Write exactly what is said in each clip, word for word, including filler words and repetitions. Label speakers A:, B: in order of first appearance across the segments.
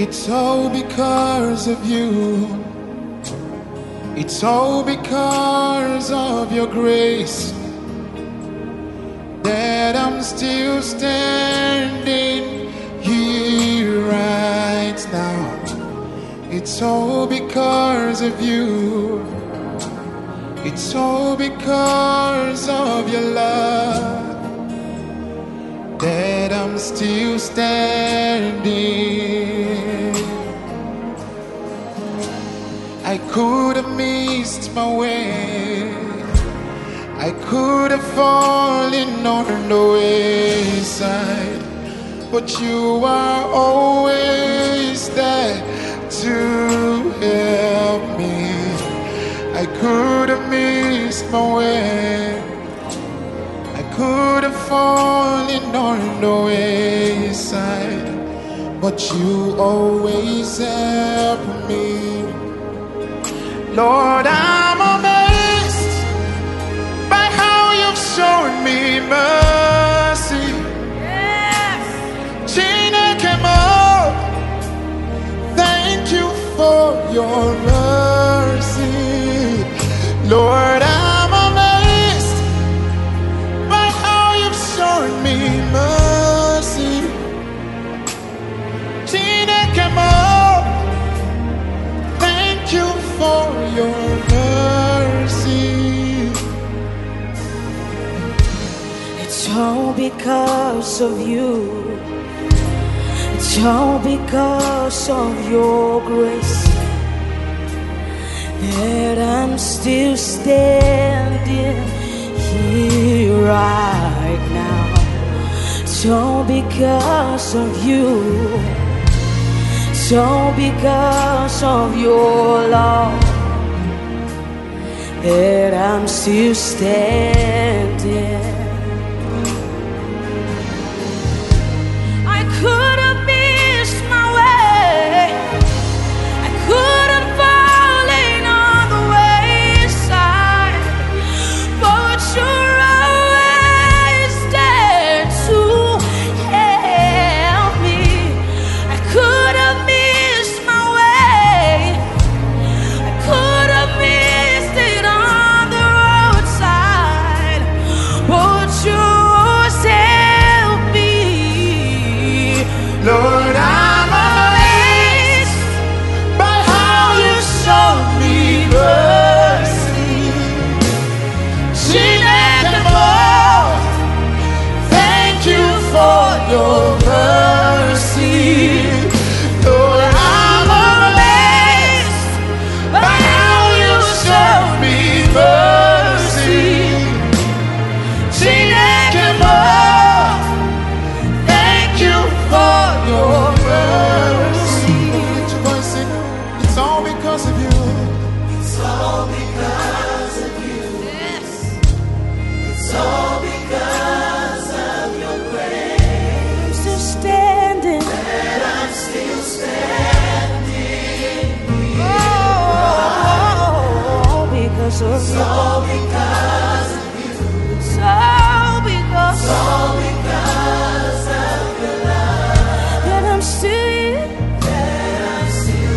A: It's all because of you. It's all because of your grace that I'm still standing here right now. It's all because of you. It's all because of your love that I'm still standing. I could have missed my way. I could have fallen on the wayside, but you are always there to help me. I could have missed my way. I could have fallen on the wayside, but you always help me. Lord, I'm amazed by how you've shown me mercy.
B: Yes.
A: Chinekemo, thank you for your mercy. Lord, I'm amazed by how you've shown me mercy. Chinekemo, thank you for your mercy.
B: It's all because of you. It's all because of your grace that I'm still standing here right now. It's all because of you. It's all because of your love that I'm still standing. I could have missed my way. I could have fallen on the wayside, but you're always there to help me. I could have missed my way. I could have missed it on the roadside, but you always help me.
A: Lord, I'm amazed by how you showed me mercy. Chinekemo, thank you for your mercy. Lord, I'm amazed by how you showed me mercy. Chinekemo, thank you for your mercy. Lift your voice, sing. It's all because of you. It's all because of you.
B: Yes.
A: It's all because of your grace
B: I'm still standing.
A: that I'm still standing.
B: Oh, because of
A: It's
B: you.
A: all because of you.
B: It's all because
A: It's all because of your love
B: that I'm still here.
A: that I'm still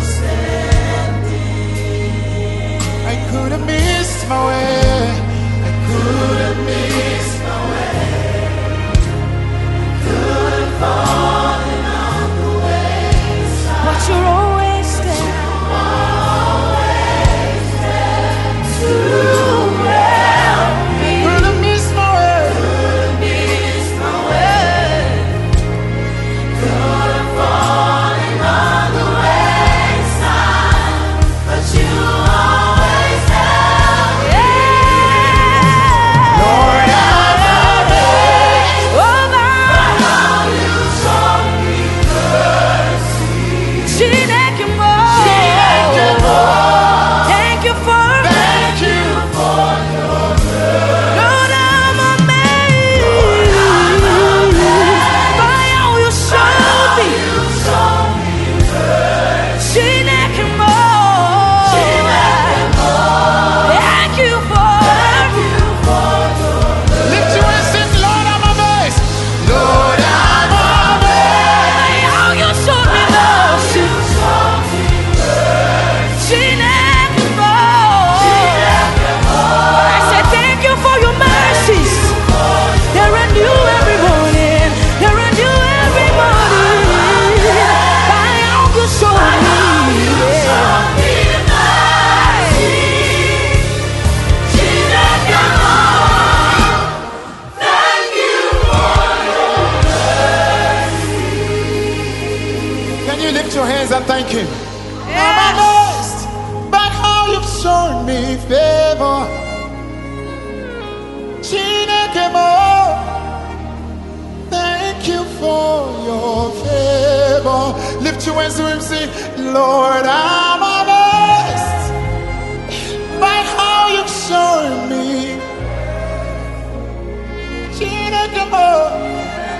A: standing. I could have missed my way. I could have missed my way. Could have fallen on the wayside.
B: But you're always there
A: Always there
B: to help
A: can thank him. I'm amazed by how you've shown me favor. Chinekemo, thank you for your favor. Lift your hands to him, sing, Lord, I'm amazed by how you've shown me. Chinekemo.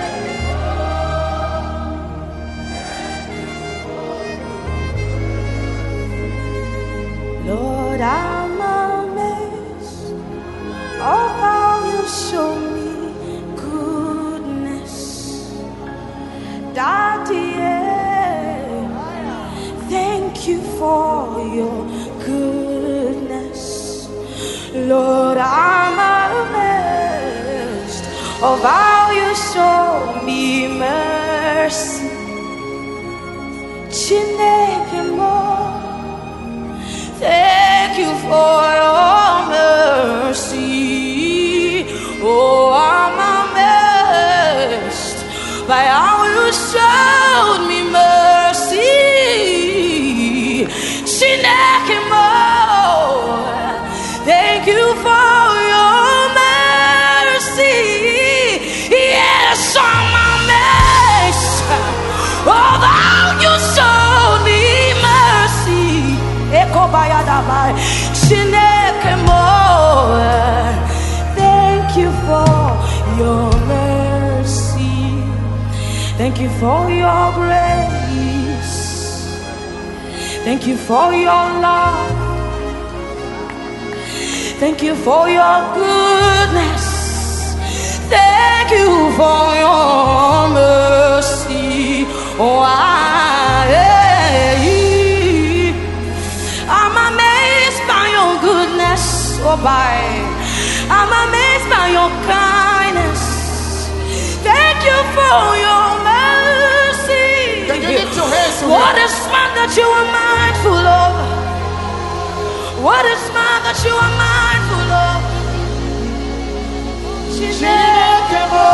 B: Lord, I'm amazed of how you show me goodness. Daddy, thank you for your goodness. Lord, I'm amazed of how you show me mercy. Chinekemo. Thank you for your mercy. Oh, I'm amazed by how you showed me mercy. Chinekemo. Thank you for your mercy. Yes, I'm amazed of how you showed me mercy. Thank you for your mercy. Thank you for your grace. Thank you for your love. Thank you for your goodness. Thank you for your mercy. Oh, I I'm amazed by your goodness, oh by. I'm amazed by your kindness. Thank you for your mercy.
A: Can you lift your hands to
B: What
A: him?
B: is man that you are mindful of? What is man that you are mindful of?
A: Chinekemo.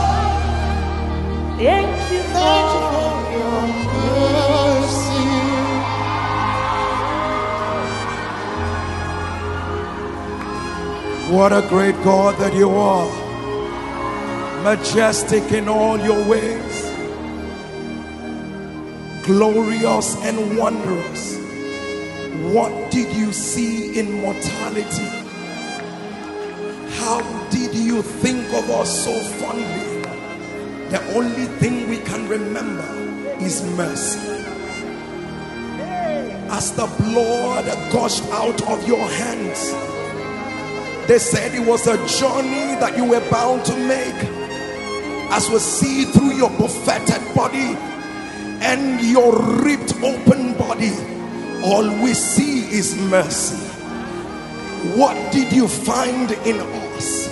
B: Thank you
A: Thank you
B: for
A: for your mercy. What a great God that you are. Majestic in all your ways. Glorious and wondrous. What did you see in mortality? How did you think of us so fondly? The only thing we can remember is mercy. As the blood gushed out of your hands, they said it was a journey that you were bound to make. As we see through your buffeted body and your ripped open body, all we see is mercy. What did you find in us?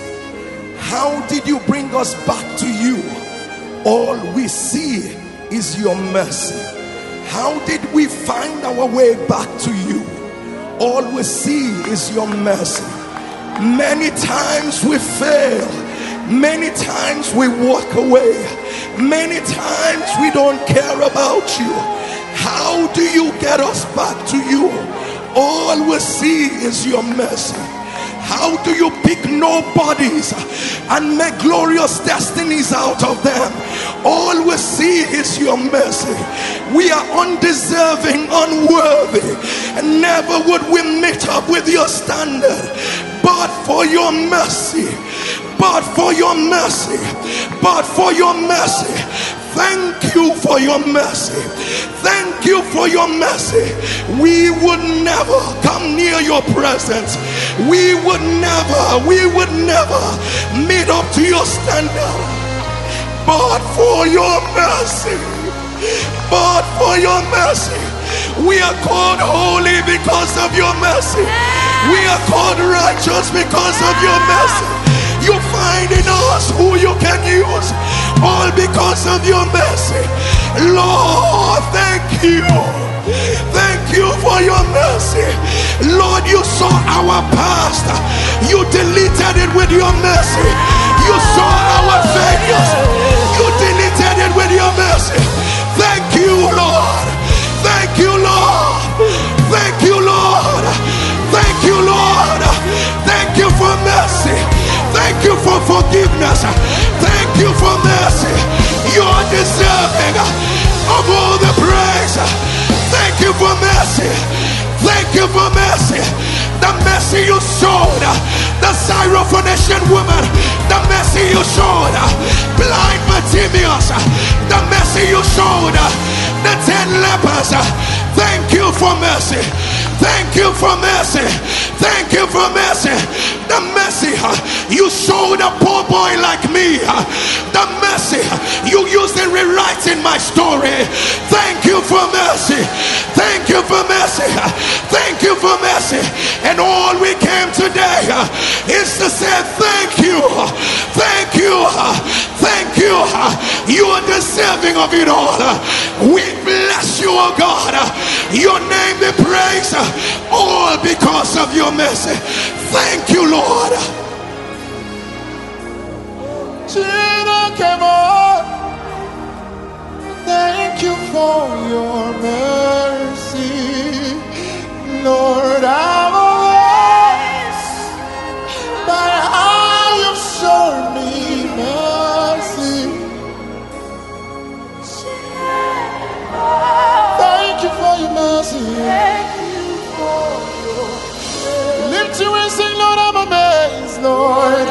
A: How did you bring us back to you? All we see is your mercy. How did we find our way back to you? All we see is your mercy. Many times we fail. Many times we walk away. Many times we don't care about you. How do you get us back to you? All we see is your mercy. How do you pick nobodies and make glorious destinies out of them? All we see is your mercy. We are undeserving, unworthy, and never would we meet up with your standard. But for your mercy, but for your mercy, but for your mercy, thank you for your mercy. Thank you for your mercy. We would never come near your presence. We would never, we would never meet up to your standard. But for your mercy, but for your mercy, we are called holy because of your mercy. We are called righteous because of your mercy. You find in us who you can use, all because of your mercy. Lord, thank you. Thank you for your mercy. Lord, you saw our past. You deleted it with your mercy. You saw our failures. You deleted it with your mercy. Thank you, Lord. Thank forgiveness. Thank you for mercy. You are deserving of all the praise. Thank you for mercy. Thank you for mercy. The mercy you showed the Syrophoenician woman, the mercy you showed blind Bartimaeus, the mercy you showed the ten lepers. Thank you for mercy. Thank you for mercy. Thank you for mercy. The mercy you showed a poor boy like me. The mercy you used in rewriting my story. Thank you for mercy. Thank you for mercy. Thank you for mercy. And all we came today is to say thank you. Thank you. Thank you. You are deserving of it all. We bless you, oh God. Your name be praised. All because of your mercy. Thank you, Lord.
C: Thank you for your mercy, Lord. I'm amazed by how you've shown me mercy. Thank you for your mercy. Lift you and sing, Lord, I'm amazed, Lord.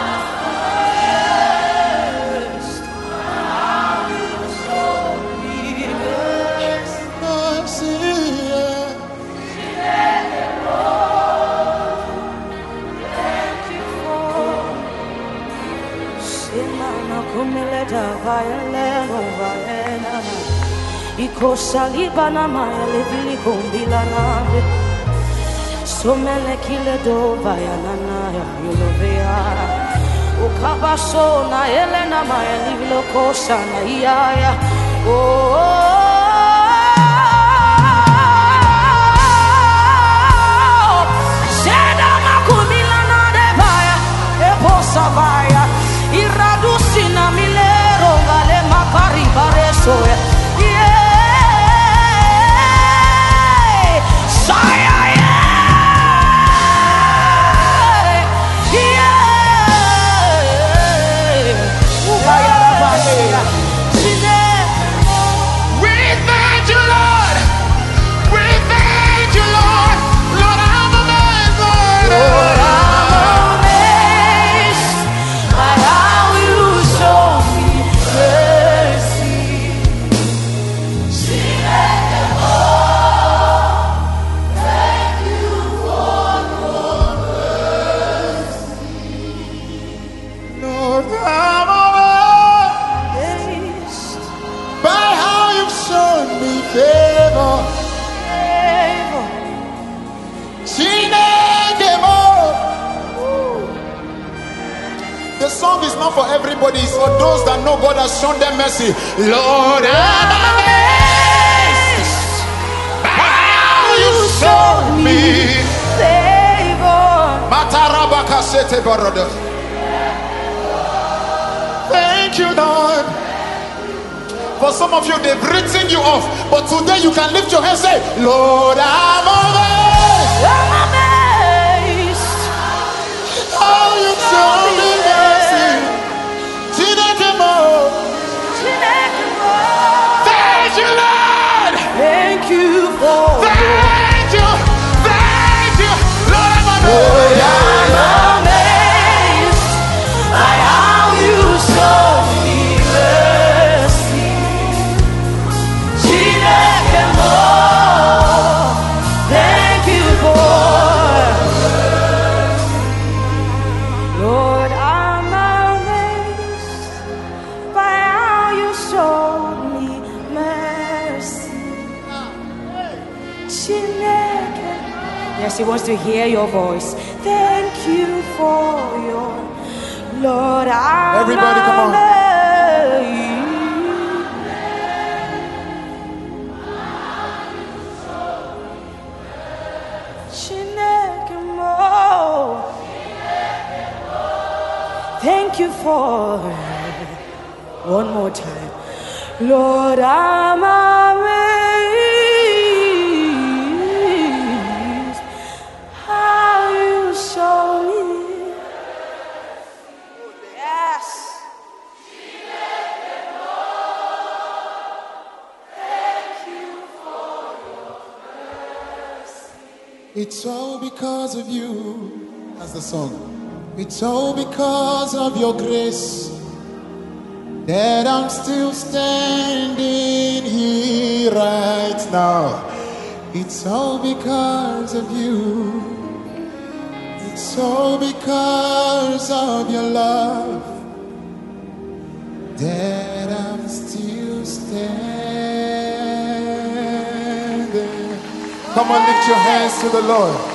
B: Ikosalibana maya levili kumbila nande somele kile do vaya nana ya yulovea ukabaso na elena maya livilo kosa na iya oh seda makumila nande vaya eposa vaya iradusi na milero vale makari bareso.
C: The song is not for everybody, it's for those that know God has shown them mercy. Lord, I'm amazed by how you showed me favor. Thank you, Lord. For some of you, they've written you off, but today you can lift your hands and say, Lord, I'm amazed.
B: I'm amazed
C: how you showed me mercy. Thank you, Lord.
B: Thank you for
C: Thank you. Thank you. Lord, I'm amazed.
B: I'm amazed by how you show me mercy. Thank you for Lord, I'm amazed by how you showed me mercy. Yes, he wants to hear your voice. Thank you for your Lord, I'm
C: Everybody, come on.
B: amazed. Thank you for one more time. Lord, I'm amazed how you show me.
C: It's all because of you. That's the song. It's all because of your grace that I'm still standing here right now. It's all because of you. It's all because of your love that I'm still standing. Come on, lift your hands to the Lord.